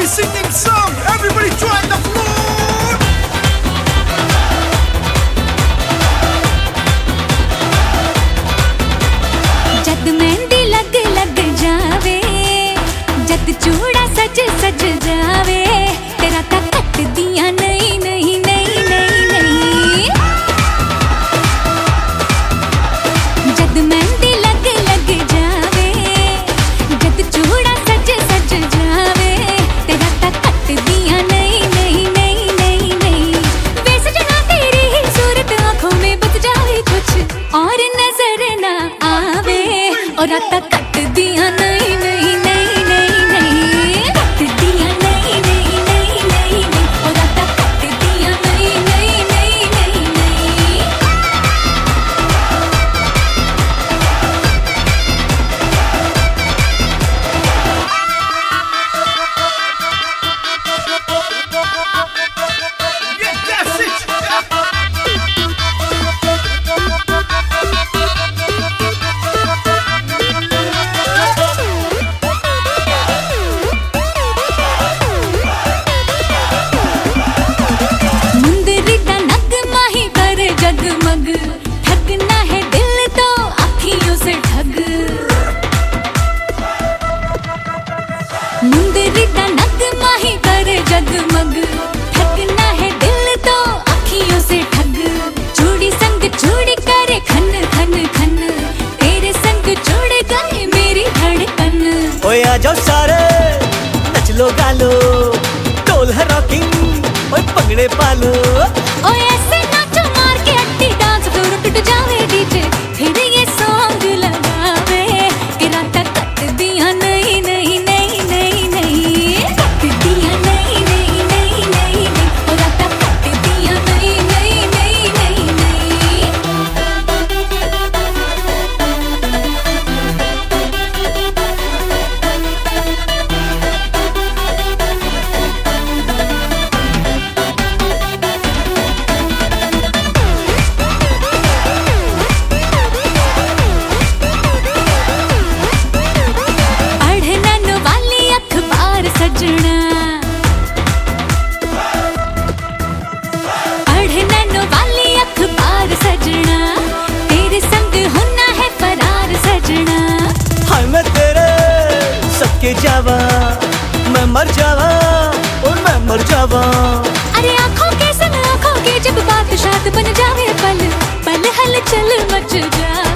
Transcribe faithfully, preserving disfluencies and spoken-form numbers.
singing song. Everybody join the floor. जद मेहंदी लग लग जावे, जद चूड़ा सज सज जावे, तेरा ता कट दिया नहीं नहीं नहीं नहीं नहीं। जद मेहंदी लग लग जावे, जद चूड़ा सज सज जावे, तेरा ता कट दिया नहीं नहीं नहीं नहीं नहीं। वैसे जना तेरी ही सूरत आंखों में बस जाए कुछ और नजर ना आवे, और राता कट दिया नहीं नहीं नहीं नहीं नहीं। कट दिया नहीं नहीं नहीं नहीं नहीं, और राता कट दिया नहीं नहीं नहीं नहीं नहीं। Yeah, that's it. मुंदरी दा नगमा ही कर जगमग, ठगना है दिल तो अखियों से ठग। मुंदरी दा नगमा ही कर जगमग, ठगना है दिल तो अखियों से ठग। चूड़ी संग चूड़ी करे खन खन खन, तेरे संग जुड़ गई मेरी धड़कन। ओए आ जाओ सारे नच लो गालो, ढोल है रॉकिंग, ओए पंगड़े पालो। ओ ऐसे नाचो मार के अट्टी, डांस फ्लोर टूट जावे डीजे, फिर ये सॉन्ग लगावे कि राता कट दिया नहीं नहीं नहीं नहीं नहीं। कट दिया नहीं नहीं नहीं नहीं नहीं, ओ राता कट दिया नहीं नहीं नहीं नहीं नहीं। अढ़नन वाली अखबार सजना, अढ़नन वाली अखबार सजना, तेरे संग होना है फरार सजना। हाय मैं तेरे सबके जावा, मैं मर जावा और मैं मर जावा। अरे आंखों के संग आंखों के जब बात शाद बन जावे, पल पल हलचल मच जाए।